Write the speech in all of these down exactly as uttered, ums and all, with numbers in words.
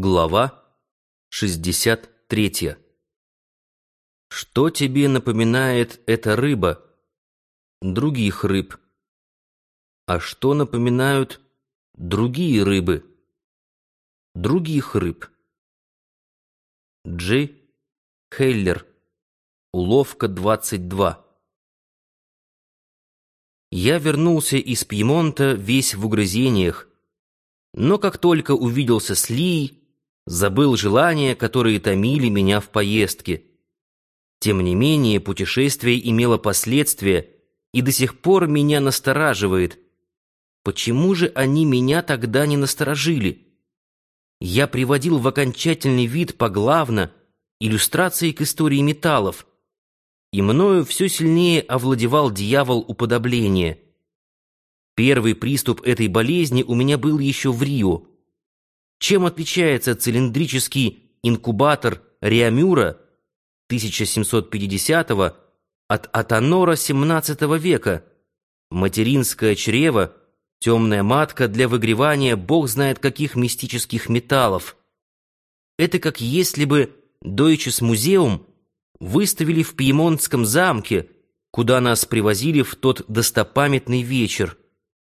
Глава шестьдесят третья. Что тебе напоминает эта рыба? Других рыб. А что напоминают другие рыбы? Других рыб. Джи. Хейлер. Уловка двадцать два. Я вернулся из Пьемонта весь в угрызениях, но как только увиделся с Лией, забыл желания, которые томили меня в поездке. Тем не менее, путешествие имело последствия и до сих пор меня настораживает. Почему же они меня тогда не насторожили? Я приводил в окончательный вид поглавно иллюстрации к истории металлов, и мною все сильнее овладевал дьявол уподобления. Первый приступ этой болезни у меня был еще в Рио. Чем отличается цилиндрический инкубатор Реамюра тысяча семьсот пятидесятого от Атонора семнадцатого века? Материнское чрево, темная матка для выгревания бог знает каких мистических металлов. Это как если бы Deutsches Museum выставили в Пьемонтском замке, куда нас привозили в тот достопамятный вечер.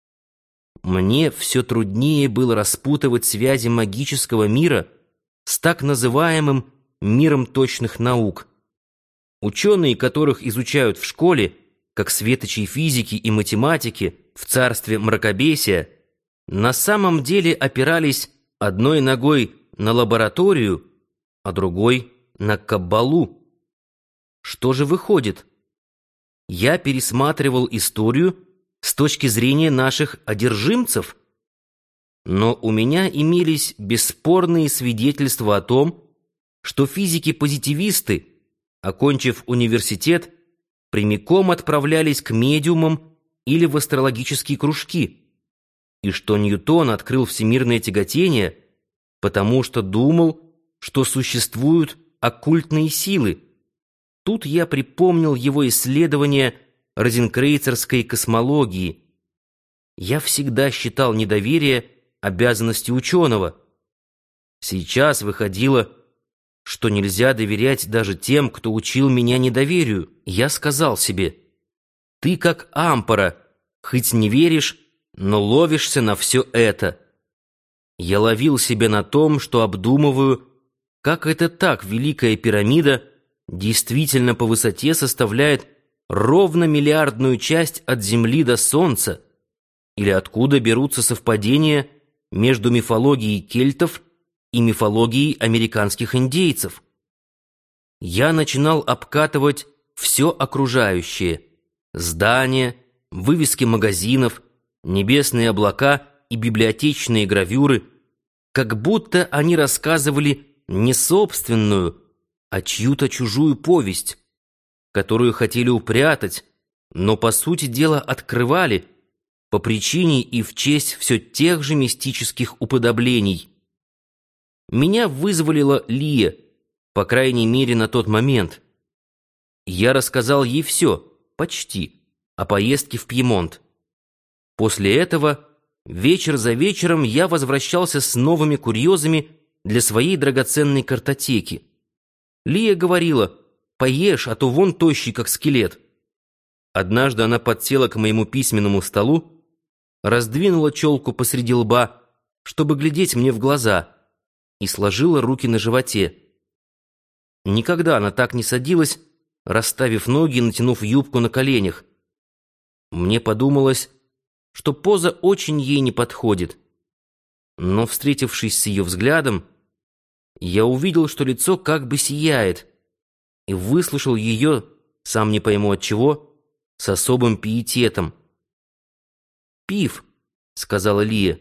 Мне все труднее было распутывать связи магического мира с так называемым миром точных наук. Ученые, которых изучают в школе, как светочей физики и математики в царстве мракобесия, на самом деле опирались одной ногой на лабораторию, а другой на каббалу. Что же выходит? Я пересматривал историю с точки зрения наших одержимцев, но у меня имелись бесспорные свидетельства о том, что физики-позитивисты, окончив университет, прямиком отправлялись к медиумам или в астрологические кружки, и что Ньютон открыл всемирное тяготение, потому что думал, что существуют оккультные силы. Тут я припомнил его исследования розенкрейцерской космологии. Я всегда считал недоверие обязанностью ученого. Сейчас выходило, что нельзя доверять даже тем, кто учил меня недоверию. Я сказал себе: ты как амфора, хоть не веришь, но ловишься на все это. Я ловил себя на том, что обдумываю, как это так Великая пирамида действительно по высоте составляет ровно миллиардную часть от Земли до Солнца, или откуда берутся совпадения между мифологией кельтов и мифологией американских индейцев. Я начинал обкатывать все окружающее: здания, вывески магазинов, небесные облака и библиотечные гравюры, как будто они рассказывали не собственную, а чью-то чужую повесть, которую хотели упрятать, но по сути дела открывали по причине и в честь все тех же мистических уподоблений. Меня вызволила Лия, по крайней мере на тот момент. Я рассказал ей все, почти, о поездке в Пьемонт. После этого вечер за вечером я возвращался с новыми курьезами для своей драгоценной картотеки. Лия говорила: поешь, а то вон тощий, как скелет. Однажды она подсела к моему письменному столу, раздвинула челку посреди лба, чтобы глядеть мне в глаза, и сложила руки на животе. Никогда она так не садилась, расставив ноги и натянув юбку на коленях. Мне подумалось, что поза очень ей не подходит. Но, встретившись с ее взглядом, я увидел, что лицо как бы сияет, и выслушал ее, сам не пойму от чего, с особым пиететом. «Пив», — сказала Лия,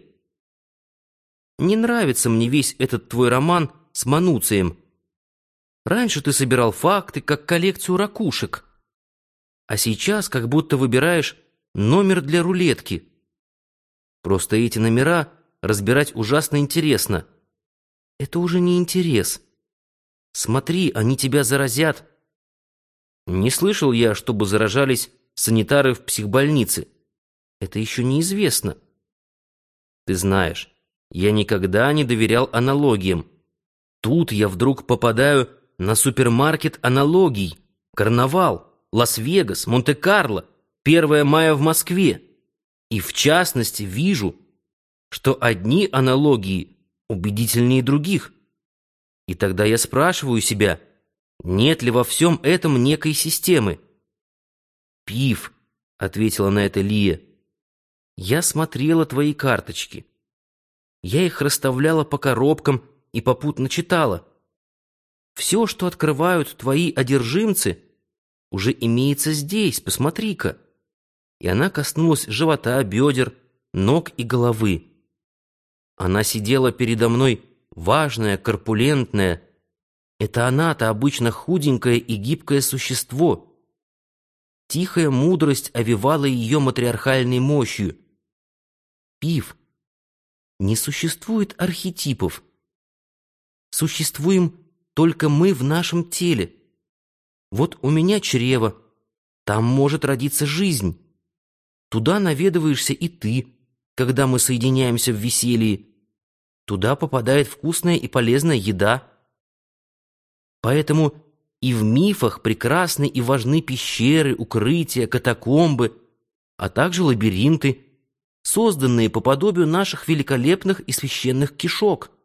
— «не нравится мне весь этот твой роман с Мануцием. Раньше ты собирал факты, как коллекцию ракушек, а сейчас как будто выбираешь номер для рулетки. Просто эти номера разбирать ужасно интересно. Это уже не интерес. Смотри, они тебя заразят». Не слышал я, чтобы заражались санитары в психбольнице. Это еще неизвестно. Ты знаешь, я никогда не доверял аналогиям. Тут я вдруг попадаю на супермаркет аналогий, карнавал, Лас-Вегас, Монте-Карло, первое мая в Москве. И в частности вижу, что одни аналогии убедительнее других. И тогда я спрашиваю себя, нет ли во всем этом некой системы. «Пив», — ответила на это Лия, — «я смотрела твои карточки. Я их расставляла по коробкам и попутно читала. Все, что открывают твои одержимцы, уже имеется здесь, посмотри-ка». И она коснулась живота, бедер, ног и головы. Она сидела передо мной, важная, корпулентная. Это она-то обычно худенькое и гибкое существо. Тихая мудрость овевала ее матриархальной мощью. Пив, не существует архетипов. Существуем только мы в нашем теле. Вот у меня чрево, там может родиться жизнь. Туда наведываешься и ты, когда мы соединяемся в веселье. Туда попадает вкусная и полезная еда. Поэтому и в мифах прекрасны и важны пещеры, укрытия, катакомбы, а также лабиринты, созданные по подобию наших великолепных и священных кишок.